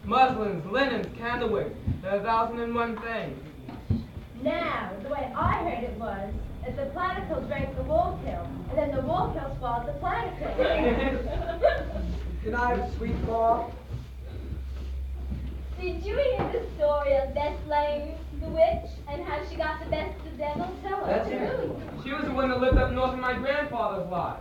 muslins, linens, candlewicks, and 1,001 things. Now, the way I heard it was, is the platypus drank the wool pill, and then the wool pill swallowed the platypus. Can I have a sweet ball? Did you hear the story of Bess Lane, the witch, and how she got the best of the devil? Tell us. That's it. She was the one that lived up north of my grandfather's lot.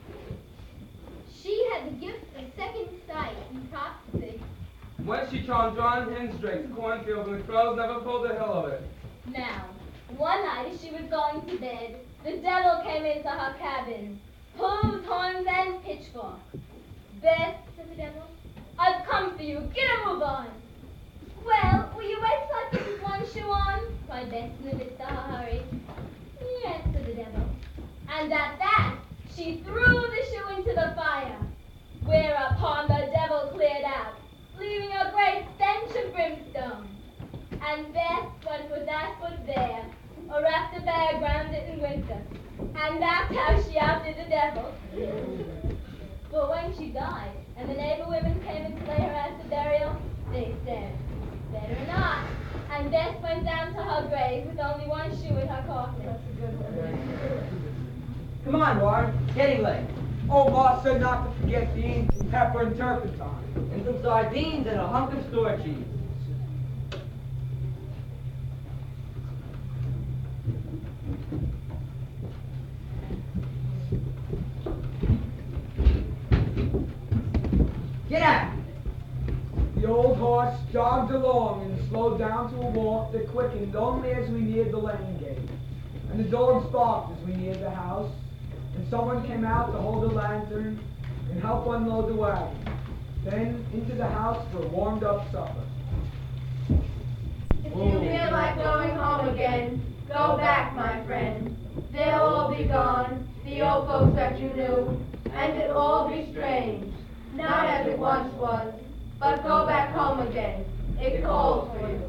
She had the gift of second sight and prophecy. Once she charmed John Hendrake's cornfield, and the crows never pulled a hill of it. Now, one night as she was going to bed, the devil came into her cabin. Hooves, horns, and pitchfork. Beth, said the devil, I've come for you. Get a move on. Well, will you wait till I put this one shoe on? Cried Beth in a bit of a hurry. Yes, said the devil. And at that, she threw the shoe into the fire, whereupon the devil cleared out, leaving a great stench of brimstone. And Beth went with that foot bare, or after bear ground it in winter, and that's how she outdid the devil. But when she died, and the neighbor women came in to lay her out to burial, they said, better not. And Beth went down to her grave with only one shoe in her coffin. That's a good one. Come on, Warren. Getting late. Oh, Ma said not to forget beans, pepper, and turpentine. And some sardines and a hunk of store cheese. Get out! The old horse jogged along and slowed down to a walk that quickened only as we neared the lane gate. And the dogs barked as we neared the house, and someone came out to hold a lantern and help unload the wagon. Then into the house for a warmed-up supper. If you feel like going home again, go back, my friend. They'll all be gone, the old folks that you knew, and it'll all be strange. Not as it once was, but go back home again. It calls for you.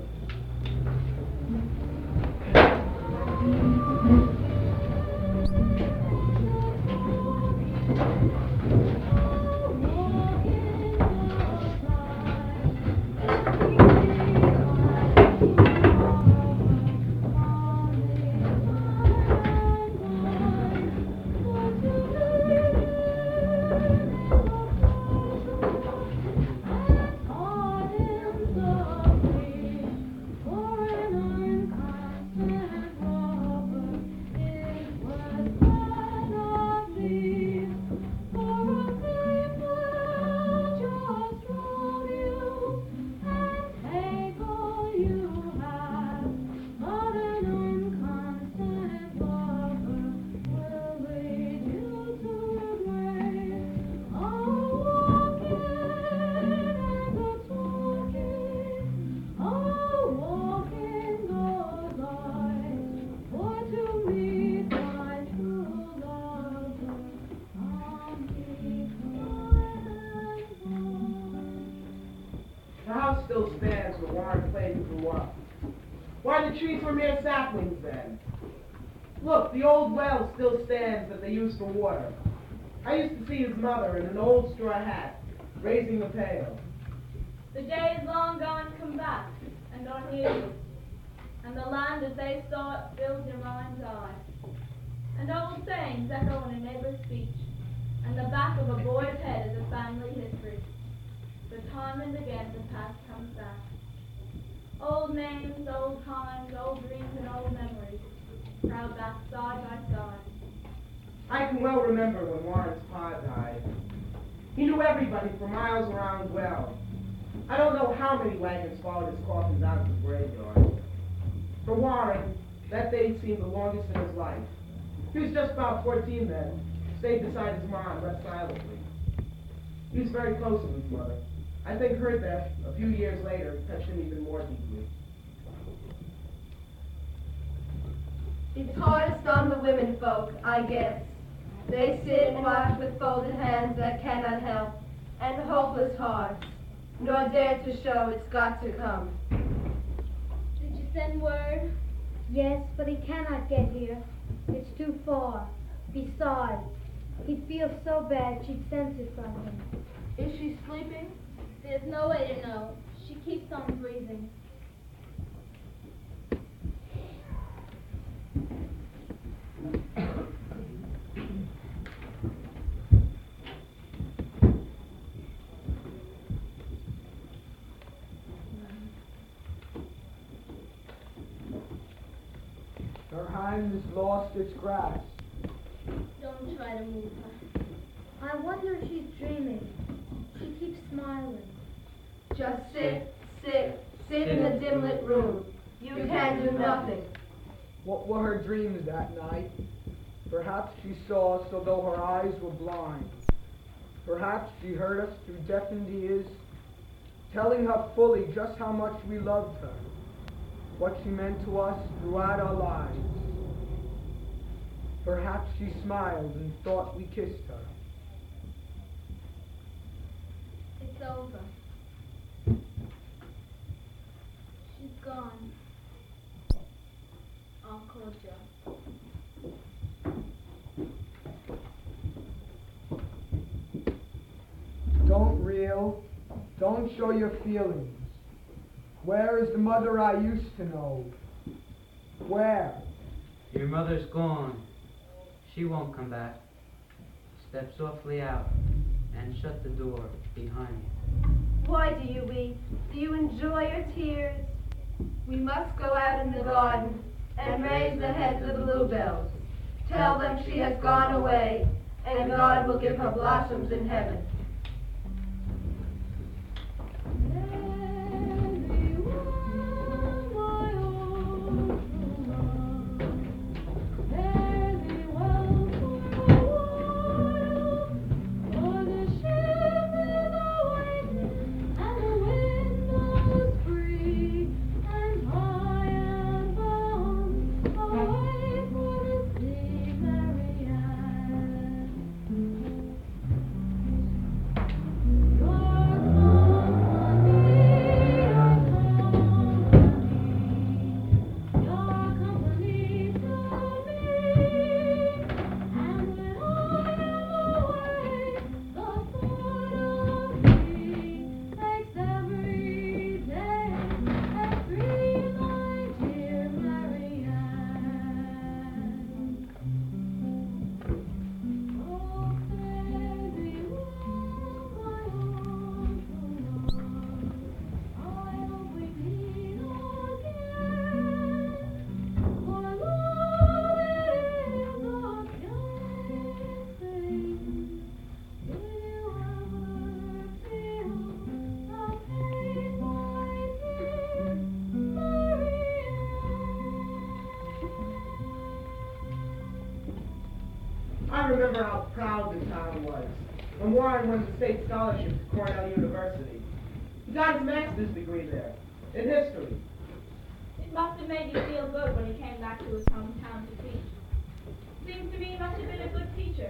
Still stands where Warren played and grew up. Why, the trees were mere saplings then. Look, the old well still stands that they used for water. I used to see his mother in an old straw hat, raising the pail. The day is long gone come back, and on you, and the land as they saw it fills your mind's eye. And old sayings echo in a neighbor's speech, and the back of a boy's head is a family history. But time and again the past comes back. Old names, old times, old dreams, and old memories crowd back side by side. I can well remember when Warren's pa died. He knew everybody for miles around the well. I don't know how many wagons followed his coffins out of the graveyard. For Warren, that day seemed the longest in his life. He was just about 14 then, stayed beside his mom and wept silently. He was very close to his mother. I think her death, a few years later, touched him even more deeply. It's hardest on the women folk, I guess. They sit and watch with folded hands that cannot help, and hopeless hearts, nor dare to show it's got to come. Did you send word? Yes, but he cannot get here. It's too far. Besides, he'd feel so bad she'd sense it from him. Is she sleeping? There's no way to know. She keeps on breathing. Her hand has lost its grasp. Don't try to move her. I wonder if she's dreaming. She keeps smiling. Just sit in the dim-lit room. You can do nothing. What were her dreams that night? Perhaps she saw us although her eyes were blind. Perhaps she heard us through deafened ears, telling her fully just how much we loved her, what she meant to us throughout our lives. Perhaps she smiled and thought we kissed her. It's over. She's gone. I'll call Joe. Don't reel. Don't show your feelings. Where is the mother I used to know? Where? Your mother's gone. She won't come back. Step softly out and shut the door behind you. Why do you weep? Do you enjoy your tears? We must go out in the garden and raise the heads of the bluebells. Tell them she has gone away, and God will give her blossoms in heaven. I remember how proud the town was when Warren won the state scholarship to Cornell University. He got his master's degree there, in history. It must have made you feel good when he came back to his hometown to teach. Seems to me he must have been a good teacher.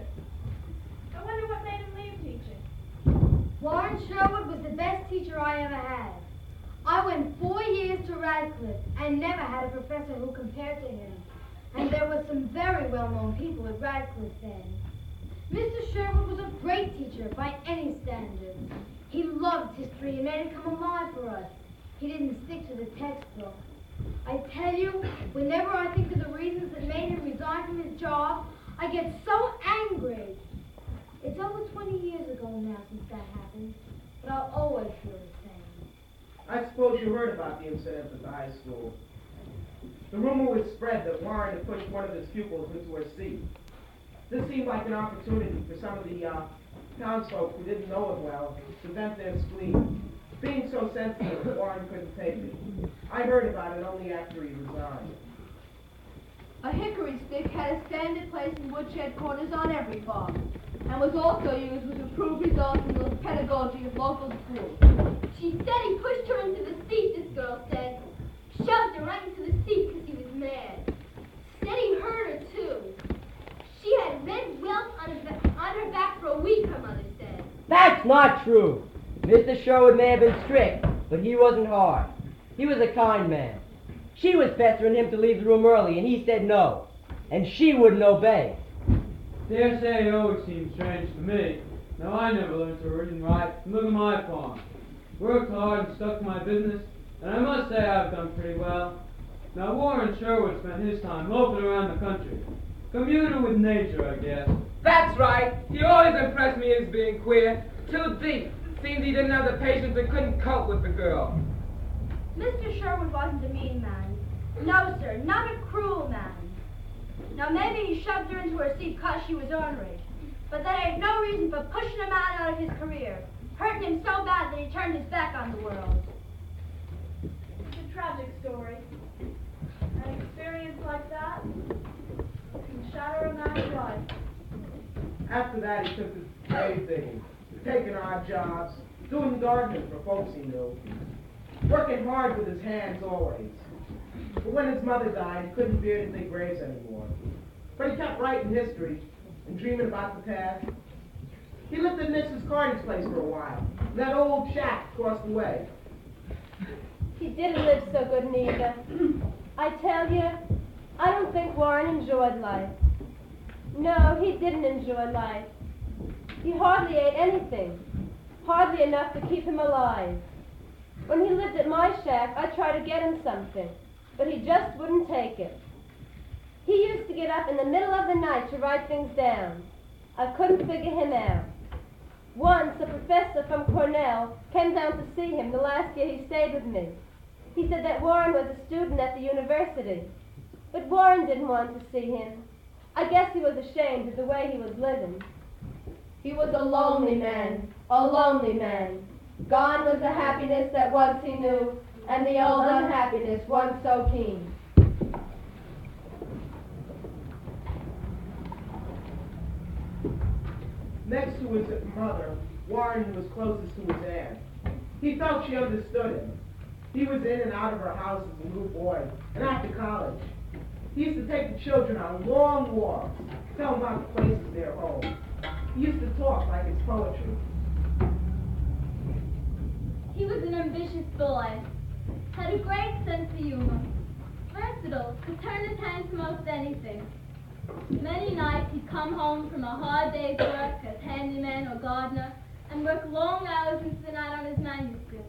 I wonder what made him leave teaching. Warren Sherwood was the best teacher I ever had. I went 4 years to Radcliffe and never had a professor who compared to him. And there were some very well-known people at Radcliffe then. Mr. Sherwood was a great teacher by any standards. He loved history and made it come alive for us. He didn't stick to the textbook. I tell you, whenever I think of the reasons that made him resign from his job, I get so angry. It's over 20 years ago now since that happened, but I'll always feel the same. I suppose you heard about the incident at the high school. The rumor was spread that Warren had pushed one of his pupils into her seat. This seemed like an opportunity for some of the townsfolk who didn't know him well to vent their spleen. Being so sensitive, Warren couldn't take it. I heard about it only after he resigned. A hickory stick had a standard place in woodshed corners on every farm, and was also used with improved results in the pedagogy of local schools. She said he pushed her into the seat, this girl said. Shoved her right into the seat because he was mad. Said he hurt her, too. She had red welts on her back for a week, her mother said. That's not true. Mr. Sherwood may have been strict, but he wasn't hard. He was a kind man. She was pestering him to leave the room early, and he said no. And she wouldn't obey. Dare say it always seems strange to me. Now I never learned to read and write. Look at my farm. Worked hard and stuck to my business, and I must say I've done pretty well. Now Warren Sherwood spent his time loafing around the country, communing with nature, I guess. That's right. He always impressed me as being queer. Too deep. Seemed he didn't have the patience and couldn't cope with the girl. Mr. Sherwood wasn't a mean man. No, sir, not a cruel man. Now, maybe he shoved her into her seat 'cause she was ornery. But that ain't no reason for pushing a man out of his career, hurting him so bad that he turned his back on the world. It's a tragic story. An experience like that can shatter a man's life. After that, he took to grave digging, taking odd jobs, doing gardening for folks he knew, working hard with his hands always. But when his mother died, he couldn't bear to dig graves anymore. But he kept writing history and dreaming about the past. He lived at Mrs. Carney's place for a while, in that old shack across the way. He didn't live so good neither. I tell you, I don't think Warren enjoyed life. No, he didn't enjoy life. He hardly ate anything, hardly enough to keep him alive. When he lived at my shack, I tried to get him something, but he just wouldn't take it. He used to get up in the middle of the night to write things down. I couldn't figure him out. Once, a professor from Cornell came down to see him the last year he stayed with me. He said that Warren was a student at the university, but Warren didn't want to see him. I guess he was ashamed of the way he was living. He was a lonely man, a lonely man. Gone was the happiness that once he knew, and the old unhappiness once so keen. Next to his mother, Warren was closest to his aunt. He felt she understood him. He was in and out of her house as a little boy, and after college. He used to take the children on long walks, tell them about the places near home. He used to talk like it's poetry. He was an ambitious boy, had a great sense of humor, versatile, could turn his hand to most anything. Many nights he'd come home from a hard day's work as handyman or gardener and work long hours into the night on his manuscript.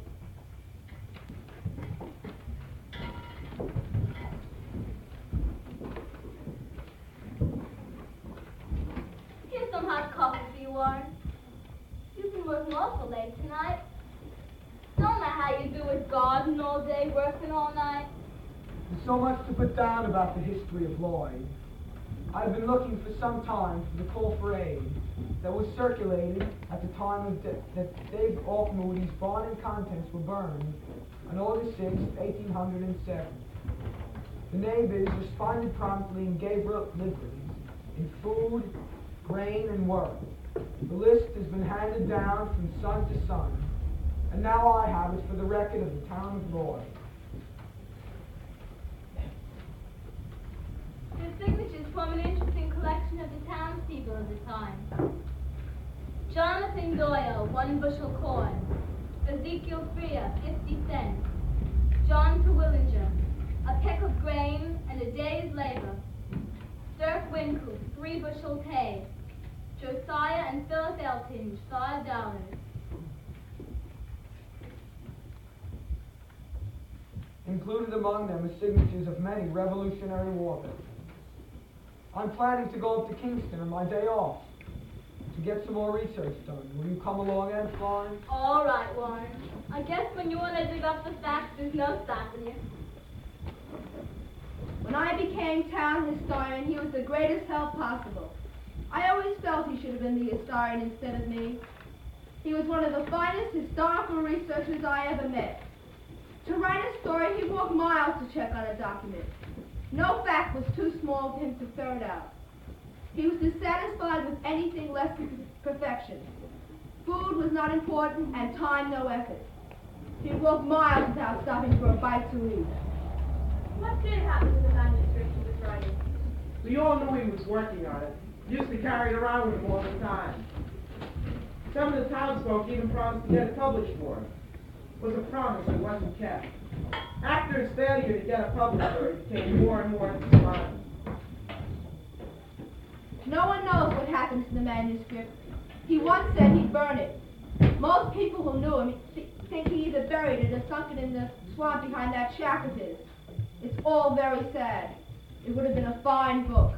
Here's some hot coffee for you, Warren. You've been working awful late tonight. Don't know how you do it garden all day, working all night. There's so much to put down about the history of Lloyd. I've been looking for some time for the call for aid that was circulated at the time of that Dave Alt Moody's barn and contents were burned on August 6, 1807. The neighbors responded promptly and gave liberties in food, grain, and work. The list has been handed down from son to son, and now I have it for the record of the town of Lloyd. The signatures form an interesting collection of the townspeople of the time. Jonathan Doyle, 1 bushel corn. Ezekiel Freer, 50 cents. John Terwillinger, a peck of grain and a day's labor. Dirk Wincoop, 3 bushels hay. Josiah and Philip Eltinge, $5. Included among them are signatures of many Revolutionary War veterans. I'm planning to go up to Kingston on my day off to get some more research done. Will you come along, Aunt Florence? All right, Warren. I guess when you want to dig up the facts, there's no stopping you. When I became town historian, he was the greatest help possible. I always felt he should have been the historian instead of me. He was one of the finest historical researchers I ever met. To write a story, he walked miles to check on a document. No fact was too small for him to ferret out. He was dissatisfied with anything less than perfection. Food was not important, and time no effort. He'd walk miles without stopping for a bite to eat. What did happen to the manuscript he was writing? We all knew he was working on it. He used to carry it around with him all the time. Some of the townsfolk even promised to get it published for him. It was a promise that wasn't kept. After his failure to get a publisher, he became more and more despondent. No one knows what happened to the manuscript. He once said he'd burn it. Most people who knew him think he either buried it or sunk it in the swamp behind that shack of his. It's all very sad. It would have been a fine book.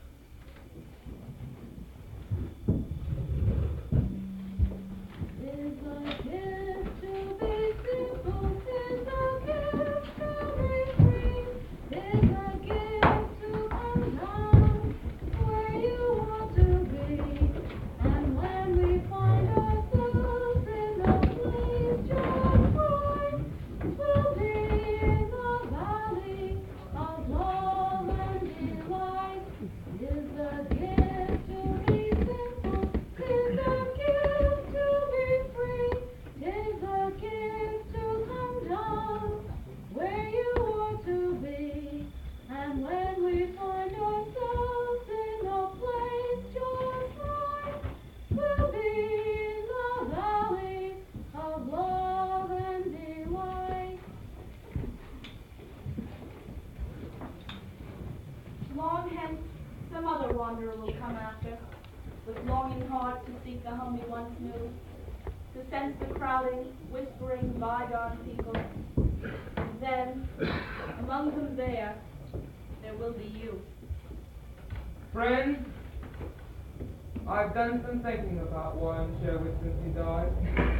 Long hence, some other wanderer will come after, with longing heart to seek the home he once knew, to sense the crowding, whispering, bygone people. And then, among them there will be you. Friend, I've done some thinking about Warren Sherwood since he died.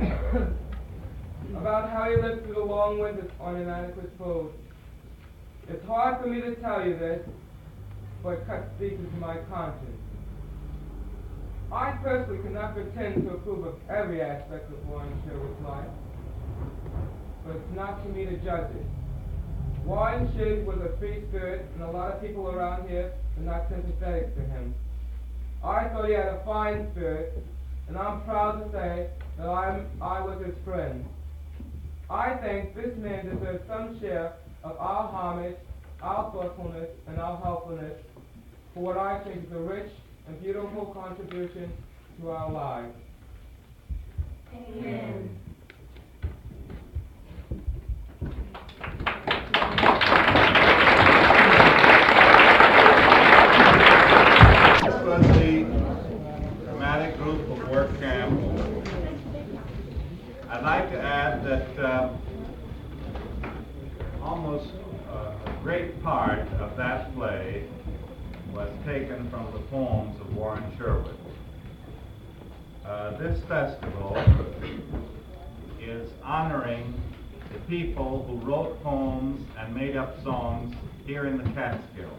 About how he lived through the long winters on inadequate food. It's hard for me to tell you this, but it cuts deep into my conscience. I personally cannot pretend to approve of every aspect of Warren Sherwood's life, but it's not for me to judge it. Warren Sherwood was a free spirit, and a lot of people around here are not sympathetic to him. I thought he had a fine spirit, and I'm proud to say that I was his friend. I think this man deserves some share of our homage, our thoughtfulness, and our helpfulness for what I think is a rich and beautiful contribution to our lives. Amen. This was the dramatic group of work camp. I'd like to add that almost a great part of that play was taken from the poems of Warren Sherwood. This festival is honoring the people who wrote poems and made up songs here in the Catskills.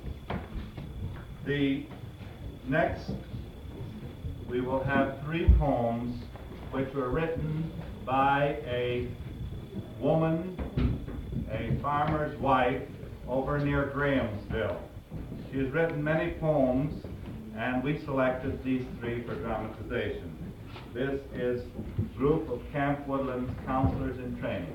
Next, we will have 3 poems which were written by a woman, a farmer's wife, over near Grahamsville. She has written many poems, and we selected these 3 for dramatization. This is a group of Camp Woodlands counselors in training.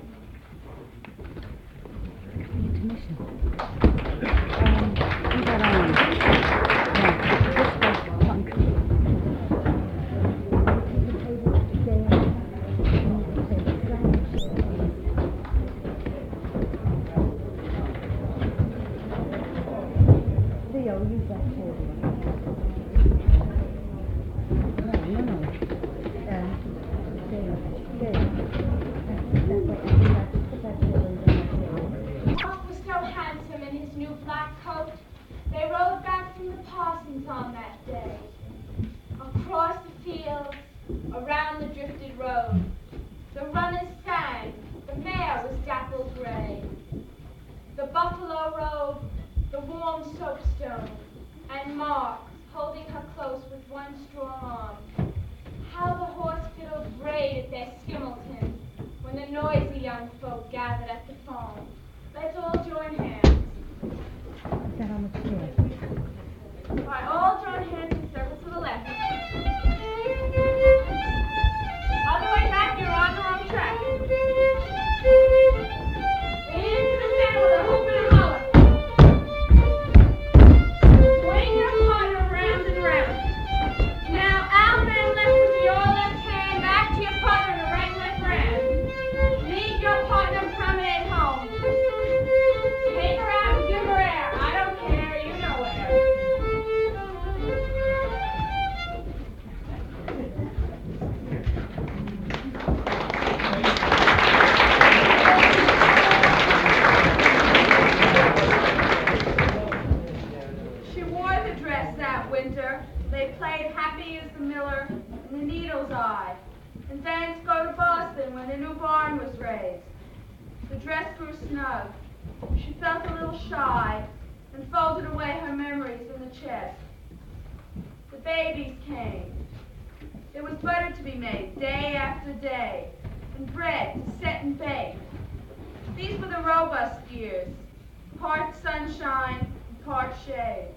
The dress grew snug. She felt a little shy and folded away her memories in the chest. The babies came. There was butter to be made day after day, and bread to set and bake. These were the robust years, part sunshine and part shade.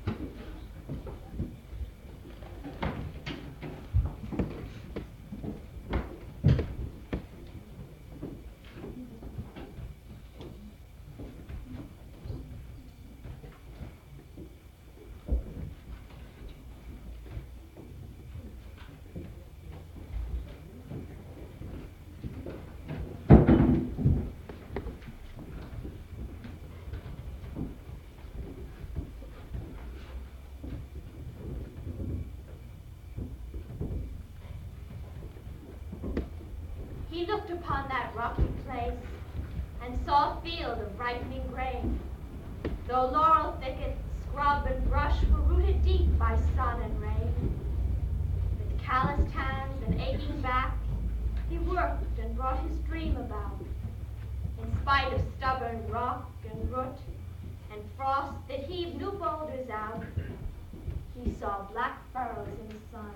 He looked upon that rocky place and saw a field of ripening grain. Though laurel thickets, scrub, and brush were rooted deep by sun and rain. With calloused hands and aching back, he worked and brought his dream about. In spite of stubborn rock and root and frost that heaved new boulders out, he saw black furrows in the sun.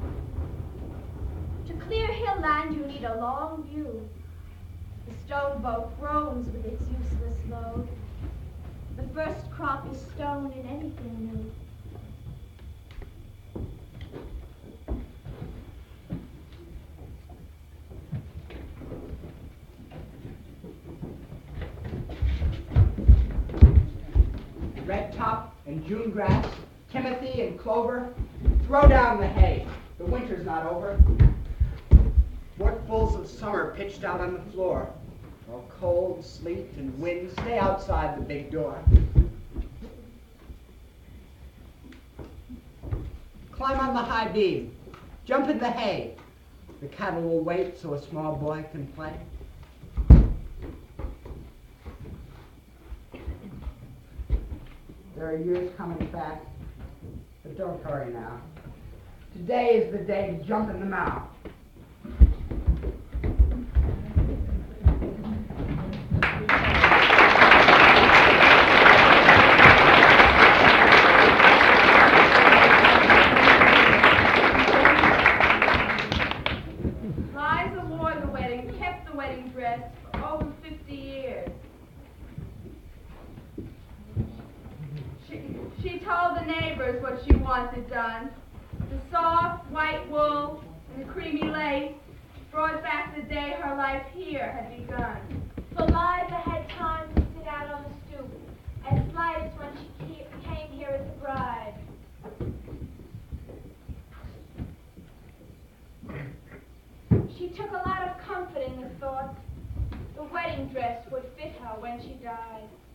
To clear hill land you need a long view. The stone boat groans with its useless load. The first crop is stone in anything new. Red top and June grass, timothy and clover, throw down the hay. The winter's not over. Forkfuls of summer pitched out on the floor, while cold, sleet, and wind stay outside the big door. Climb on the high beam, jump in the hay. The cattle will wait so a small boy can play. There are years coming fast, but don't hurry now. Today is the day to jump in the mouth. Liza wore the wedding, kept the wedding dress for over 50 years. She told the neighbors what she wanted done. The soft white wool and the creamy lace brought back the day her life here had begun. For Liza had time to sit out on the stoop, as light as when she came here as a bride. She took a lot of comfort in the thought the wedding dress would fit her when she died.